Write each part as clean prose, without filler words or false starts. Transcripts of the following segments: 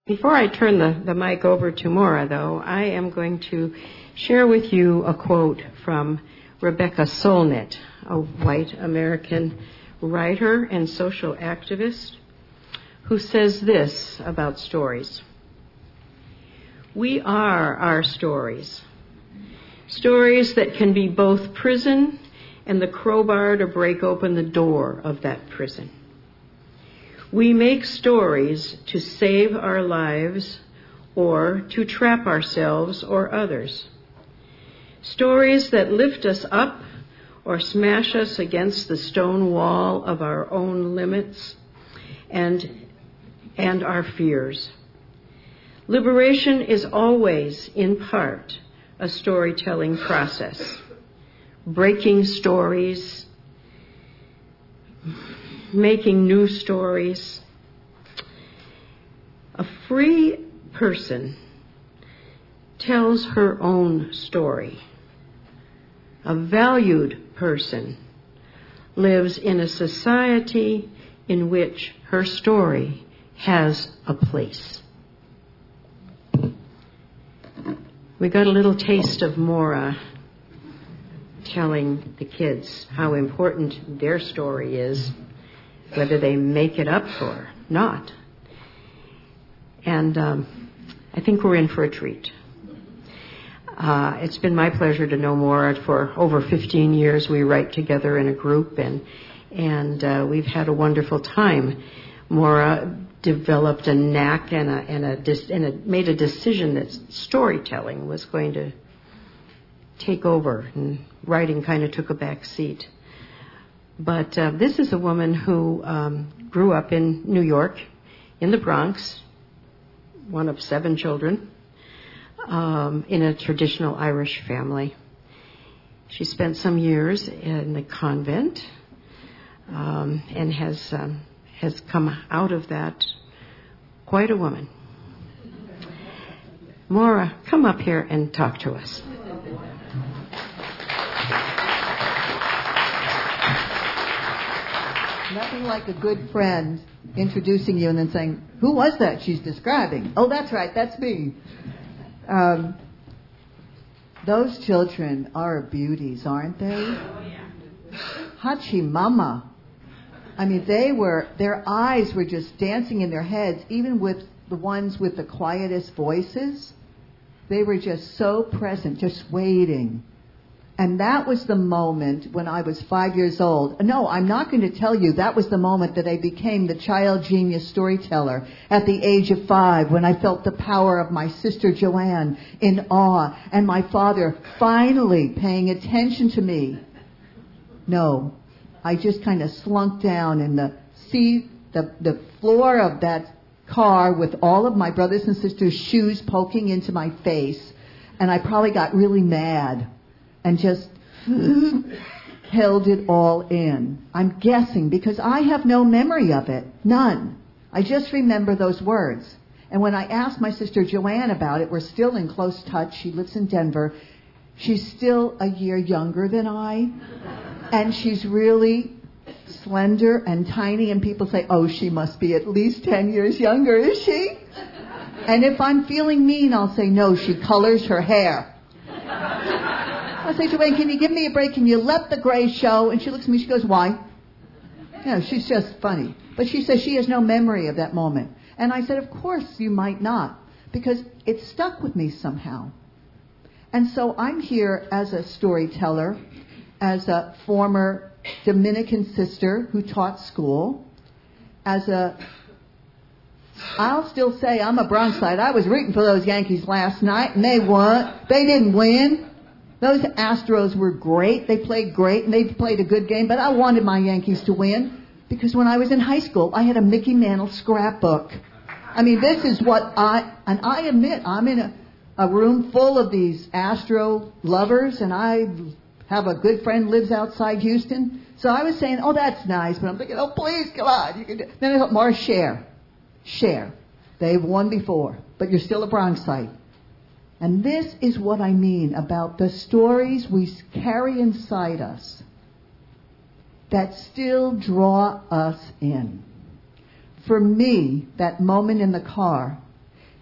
Before I turn the mic over to Maura, though, I am going to share with you a quote from Rebecca Solnit, a white American writer and social activist, who says this about stories. We are our stories. Stories that can be both prison and the crowbar to break open the door of that prison. We make stories to save our lives or to trap ourselves or others. Stories that lift us up or smash us against the stone wall of our own limits and our fears. Liberation is always, in part, a storytelling process. Breaking stories, making new stories. A free person tells her own story. A valued person lives in a society in which her story has a place. We got a little taste of Maura telling the kids how important their story is, whether they make it up or not. And I think we're in for a treat. It's been my pleasure to know Maura for over 15 years. We write together in a group, and we've had a wonderful time. Maura developed a knack and made a decision that storytelling was going to take over, and writing kind of took a back seat. But this is a woman who grew up in New York, in the Bronx, one of 7 children, in a traditional Irish family. She spent some years in the convent and has come out of that quite a woman. Maura, come up here and talk to us. Nothing like a good friend introducing you and then saying, "Who was that she's describing?" "Oh, that's right, that's me." Those children are beauties, aren't they? Oh, yeah. Hachimama. I mean, their eyes were just dancing in their heads, even with the ones with the quietest voices. They were just so present, just waiting. And that was the moment when I was 5 years old. No, I'm not going to tell you that was the moment that I became the child genius storyteller at the age of 5, when I felt the power of my sister Joanne in awe and my father finally paying attention to me. No, I just kind of slunk down in the floor of that car with all of my brothers and sisters' shoes poking into my face, and I probably got really mad and just held it all in. I'm guessing, because I have no memory of it. None. I just remember those words. And when I asked my sister Joanne about it, we're still in close touch. She lives in Denver. She's still a year younger than I. And she's really slender and tiny. And people say, "Oh, she must be at least 10 years younger, is she?" And if I'm feeling mean, I'll say, "No, she colors her hair." I say, "Joanne, can you give me a break? Can you let the gray show?" And she looks at me, she goes, "Why?" You know, she's just funny. But she says she has no memory of that moment. And I said, "Of course you might not, because it stuck with me somehow." And so I'm here as a storyteller, as a former Dominican sister who taught school, I'll still say I'm a Bronxite. I was rooting for those Yankees last night, and they won. They didn't win. Those Astros were great. They played great, and they played a good game. But I wanted my Yankees to win, because when I was in high school, I had a Mickey Mantle scrapbook. I mean, this is what I admit, I'm in a room full of these Astro lovers, and I have a good friend lives outside Houston. So I was saying, "Oh, that's nice." But I'm thinking, "Oh, please, come on." You can do. Then I thought, "More share. They've won before, but you're still a Bronxite." And this is what I mean about the stories we carry inside us that still draw us in. For me, that moment in the car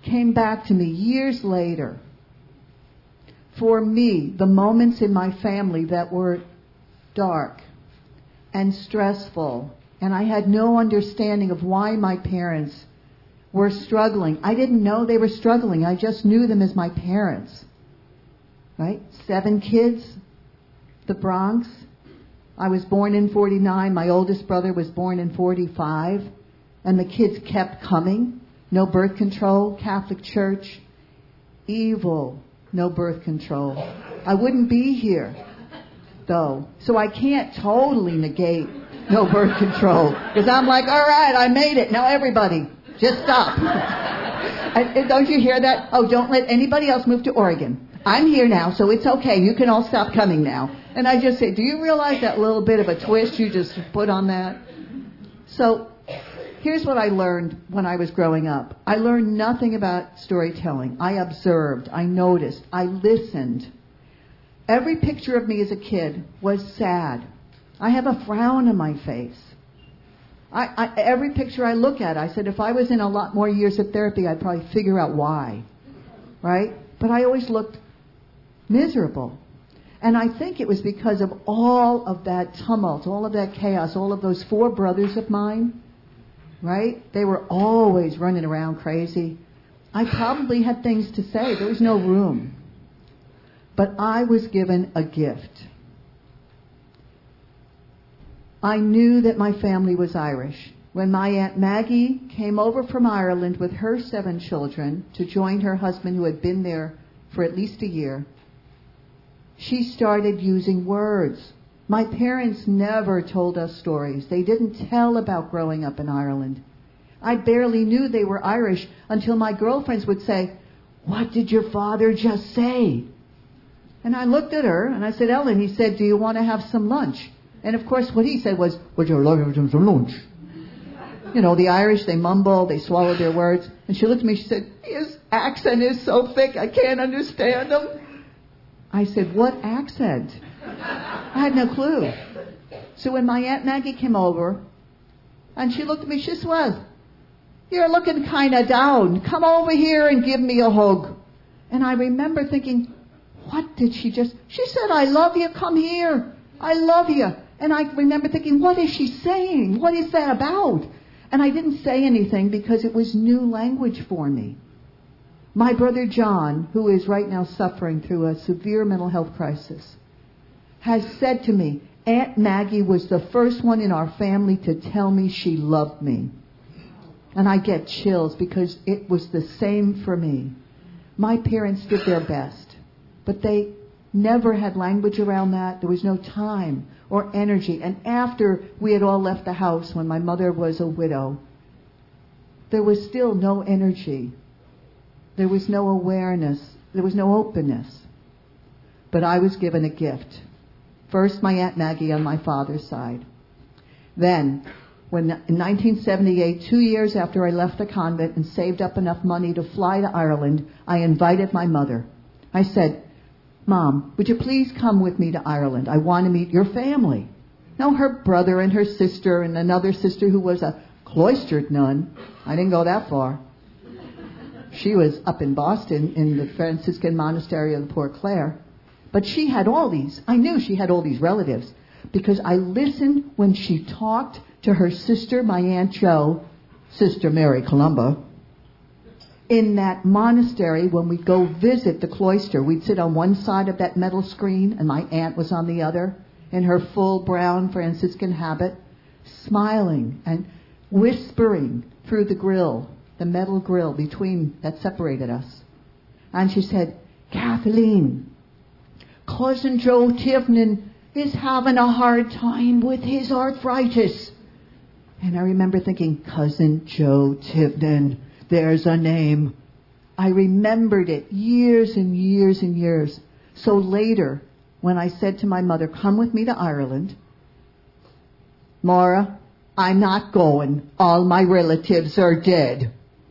came back to me years later. For me, the moments in my family that were dark and stressful, and I had no understanding of why my parents were struggling. I didn't know they were struggling. I just knew them as my parents. Right? 7 kids, the Bronx. I was born in 49. My oldest brother was born in 45. And the kids kept coming. No birth control, Catholic Church. Evil, no birth control. I wouldn't be here, though. So I can't totally negate no birth control. Because I'm like, all right, I made it. Now everybody, just stop. Don't you hear that? Oh, don't let anybody else move to Oregon. I'm here now, so it's okay. You can all stop coming now. And I just say, do you realize that little bit of a twist you just put on that? So here's what I learned when I was growing up. I learned nothing about storytelling. I observed. I noticed. I listened. Every picture of me as a kid was sad. I have a frown on my face. Every picture I look at, I said, if I was in a lot more years of therapy, I'd probably figure out why. Right? But I always looked miserable. And I think it was because of all of that tumult, all of that chaos, all of those 4 brothers of mine. Right? They were always running around crazy. I probably had things to say. There was no room. But I was given a gift. I knew that my family was Irish. When my Aunt Maggie came over from Ireland with her 7 children to join her husband who had been there for at least a year, she started using words. My parents never told us stories. They didn't tell about growing up in Ireland. I barely knew they were Irish until my girlfriends would say, "What did your father just say?" And I looked at her and I said, "Ellen," he said, "do you want to have some lunch?" And of course what he said was, "Would you like to have some lunch?" You know, the Irish, they mumble, they swallow their words. And she looked at me, she said, "His accent is so thick, I can't understand him." I said, "What accent?" I had no clue. So when my Aunt Maggie came over, and she looked at me, she said, "You're looking kind of down. Come over here and give me a hug." And I remember thinking, what did she just... She said, "I love you, come here. I love you." And I remember thinking, what is she saying? What is that about? And I didn't say anything because it was new language for me. My brother John, who is right now suffering through a severe mental health crisis, has said to me, Aunt Maggie was the first one in our family to tell me she loved me. And I get chills because it was the same for me. My parents did their best, but they never had language around that. There was no time or energy. And after we had all left the house, when my mother was a widow, there was still no energy. There was no awareness. There was no openness. But I was given a gift. First, my Aunt Maggie on my father's side. Then, when in 1978, 2 years after I left the convent and saved up enough money to fly to Ireland, I invited my mother. I said, "Mom, would you please come with me to Ireland? I want to meet your family." Now, her brother and her sister and another sister who was a cloistered nun. I didn't go that far. She was up in Boston in the Franciscan monastery of the Poor Clare. But she had all these. I knew she had all these relatives because I listened when she talked to her sister, my Aunt Jo, Sister Mary Columba. In that monastery, when we'd go visit the cloister, we'd sit on one side of that metal screen and my aunt was on the other in her full brown Franciscan habit, smiling and whispering through the grill, the metal grill between that separated us. And she said, "Kathleen, Cousin Joe Tivnan is having a hard time with his arthritis." And I remember thinking, Cousin Joe Tivnan, there's a name. I remembered it years and years and years. So later, when I said to my mother, "Come with me to Ireland," "Maura, I'm not going. All my relatives are dead."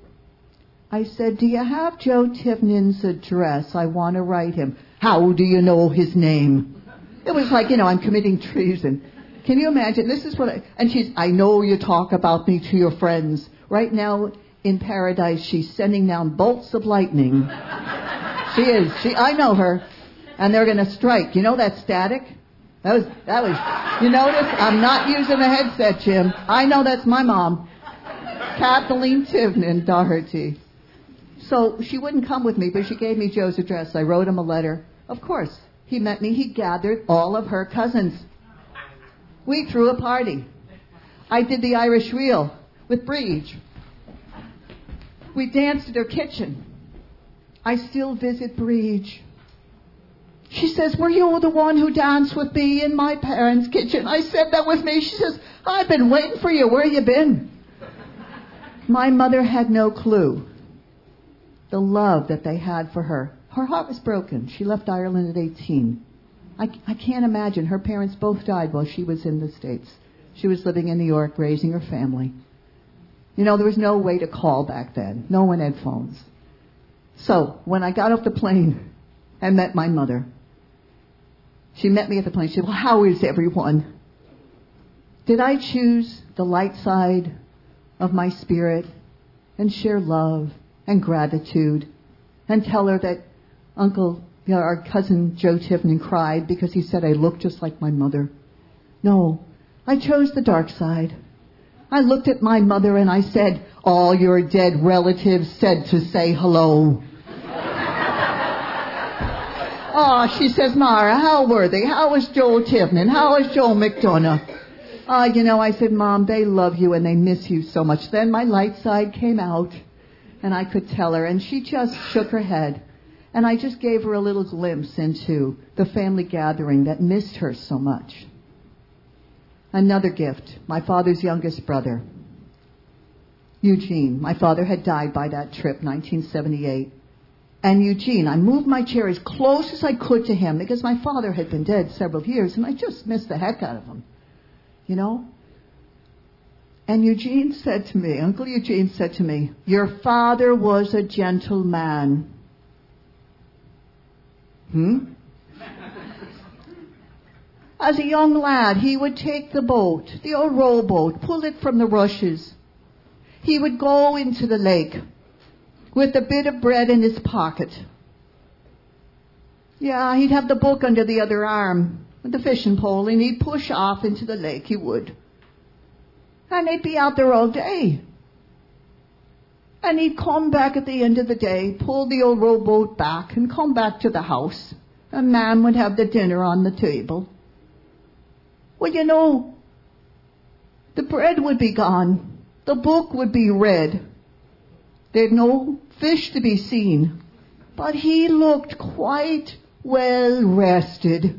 I said, "Do you have Joe Tivnan's address? I want to write him." "How do you know his name?" It was like, I'm committing treason. Can you imagine? This is what and "I know you talk about me to your friends. Right now, in paradise, she's sending down bolts of lightning. She is. I know her. And they're going to strike. You know that static? That was, you notice? I'm not using a headset, Jim. I know that's my mom. Kathleen Tivnan Doherty. So she wouldn't come with me, but she gave me Joe's address. I wrote him a letter. Of course, he met me. He gathered all of her cousins. We threw a party. I did the Irish reel with Breege. We danced at her kitchen. I still visit Breege. She says, were you the one who danced with me in my parents' kitchen? I said, that was me. She says, I've been waiting for you. Where you been? My mother had no clue the love that they had for her. Her heart was broken. She left Ireland at 18. I can't imagine. Her parents both died while she was in the States. She was living in New York, raising her family. You know, there was no way to call back then. No one had phones. So when I got off the plane and met my mother, she met me at the plane. She said, well, how is everyone? Did I choose the light side of my spirit and share love and gratitude and tell her that our cousin Joe Tivnan cried because he said I looked just like my mother? No, I chose the dark side. I looked at my mother and I said, all your dead relatives said to say hello. Oh, she says, Mara, how were they? How was Joe Tivnan? How was Joe McDonough? I said, Mom, they love you and they miss you so much. Then my light side came out and I could tell her, and she just shook her head. And I just gave her a little glimpse into the family gathering that missed her so much. Another gift, my father's youngest brother, Eugene. My father had died by that trip, 1978. And Eugene, I moved my chair as close as I could to him because my father had been dead several years and I just missed the heck out of him, you know. And Eugene said to me, Uncle Eugene said to me, your father was a gentleman. As a young lad, he would take the boat, the old rowboat, pull it from the rushes. He would go into the lake with a bit of bread in his pocket. Yeah, he'd have the book under the other arm with the fishing pole, and he'd push off into the lake, he would. And they'd be out there all day. And he'd come back at the end of the day, pull the old rowboat back, and come back to the house. And Mom would have the dinner on the table. Well, you know, the bread would be gone. The book would be read. There'd no fish to be seen. But he looked quite well rested.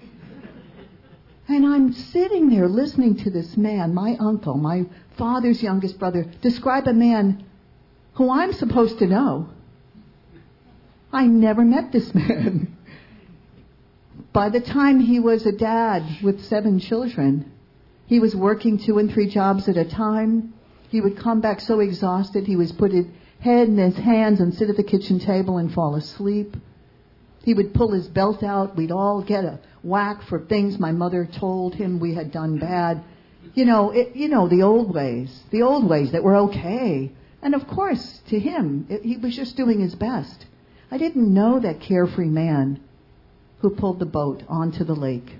And I'm sitting there listening to this man, my uncle, my father's youngest brother, describe a man who I'm supposed to know. I never met this man. By the time he was a dad with 7 children, he was working 2 and 3 jobs at a time. He would come back so exhausted, he was put his head in his hands and sit at the kitchen table and fall asleep. He would pull his belt out. We'd all get a whack for things my mother told him we had done bad. The old ways that were okay. And of course, to him, he was just doing his best. I didn't know that carefree man who pulled the boat onto the lake.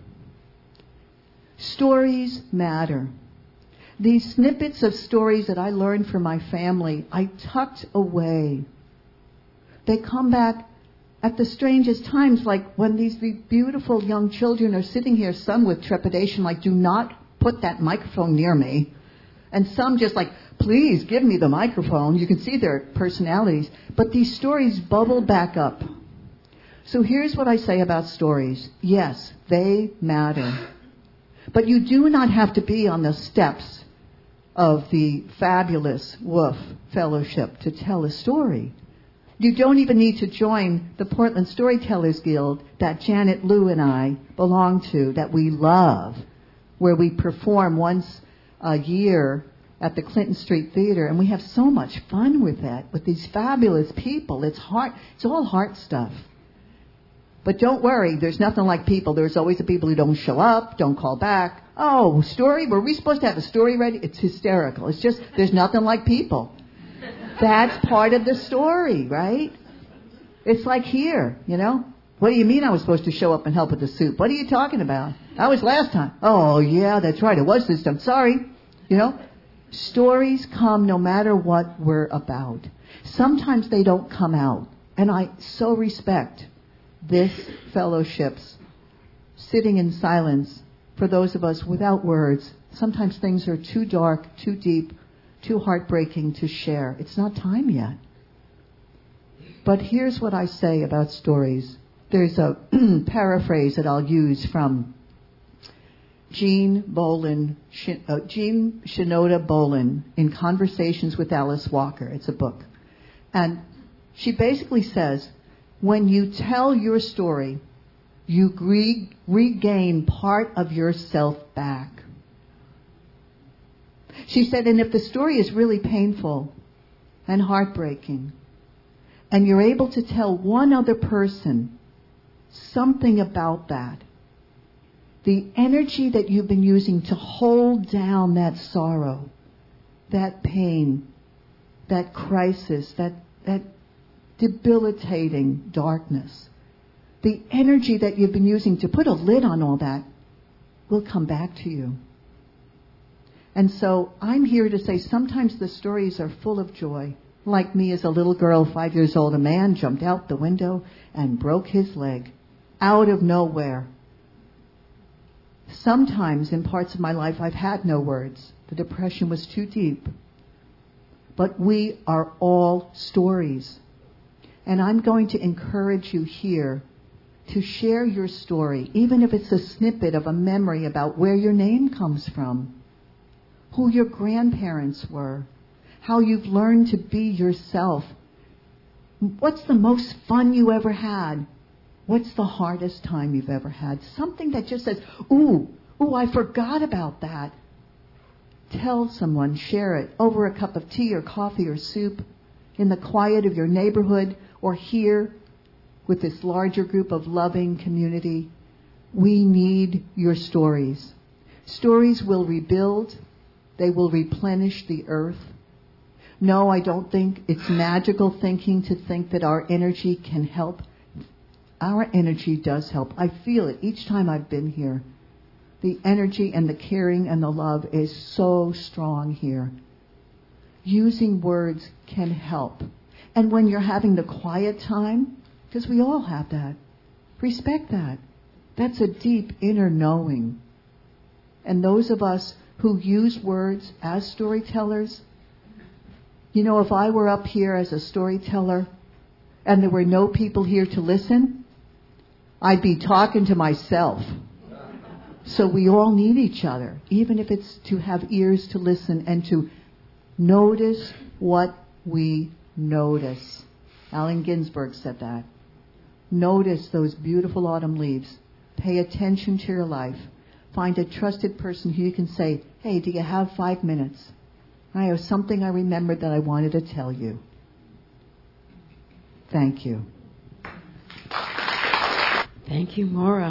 Stories matter. These snippets of stories that I learned from my family, I tucked away. They come back at the strangest times, like when these beautiful young children are sitting here, some with trepidation, like, do not put that microphone near me. And some just like, please give me the microphone. You can see their personalities. But these stories bubble back up. So here's what I say about stories. Yes, they matter. But you do not have to be on the steps of the fabulous Wolf Fellowship to tell a story. You don't even need to join the Portland Storytellers Guild that Janet Lew and I belong to, that we love, where we perform once a year at the Clinton Street Theater, and we have so much fun with that, with these fabulous people. It's all heart stuff. But don't worry, there's nothing like people. There's always the people who don't show up, don't call back. Oh, story? Were we supposed to have a story ready? It's hysterical. It's just, there's nothing like people. That's part of the story, right? It's like here, you know. What do you mean I was supposed to show up and help with the soup? What are you talking about? That was last time. Oh, yeah, that's right. It was this time. Sorry. You know, stories come no matter what we're about. Sometimes they don't come out. And I so respect this fellowship's sitting in silence for those of us without words. Sometimes things are too dark, too deep, too heartbreaking to share. It's not time yet. But here's what I say about stories. There's a paraphrase that I'll use from Jean Shinoda Bolen in Conversations with Alice Walker. It's a book. And she basically says, when you tell your story, you regain part of yourself back. She said, and if the story is really painful and heartbreaking, and you're able to tell one other person something about that, the energy that you've been using to hold down that sorrow, that pain, that crisis, that debilitating darkness, the energy that you've been using to put a lid on all that will come back to you. And so I'm here to say sometimes the stories are full of joy. Like me as a little girl, 5 years old, a man jumped out the window and broke his leg out of nowhere. Sometimes in parts of my life I've had no words. The depression was too deep. But we are all stories. And I'm going to encourage you here to share your story, even if it's a snippet of a memory about where your name comes from, who your grandparents were, how you've learned to be yourself. What's the most fun you ever had? What's the hardest time you've ever had? Something that just says, ooh, I forgot about that. Tell someone, share it over a cup of tea or coffee or soup, in the quiet of your neighborhood, or here with this larger group of loving community. We need your stories. Stories will rebuild. They will replenish the earth. No, I don't think it's magical thinking to think that our energy can help. Our energy does help. I feel it each time I've been here. The energy and the caring and the love is so strong here. Using words can help. And when you're having the quiet time, because we all have that, respect that. That's a deep inner knowing. And those of us who use words as storytellers, you know, if I were up here as a storyteller and there were no people here to listen, I'd be talking to myself. So we all need each other, even if it's to have ears to listen and to notice what we notice. Allen Ginsberg said that. Notice those beautiful autumn leaves. Pay attention to your life. Find a trusted person who you can say, hey, do you have 5 minutes? I have something I remembered that I wanted to tell you. Thank you. Thank you, Maura.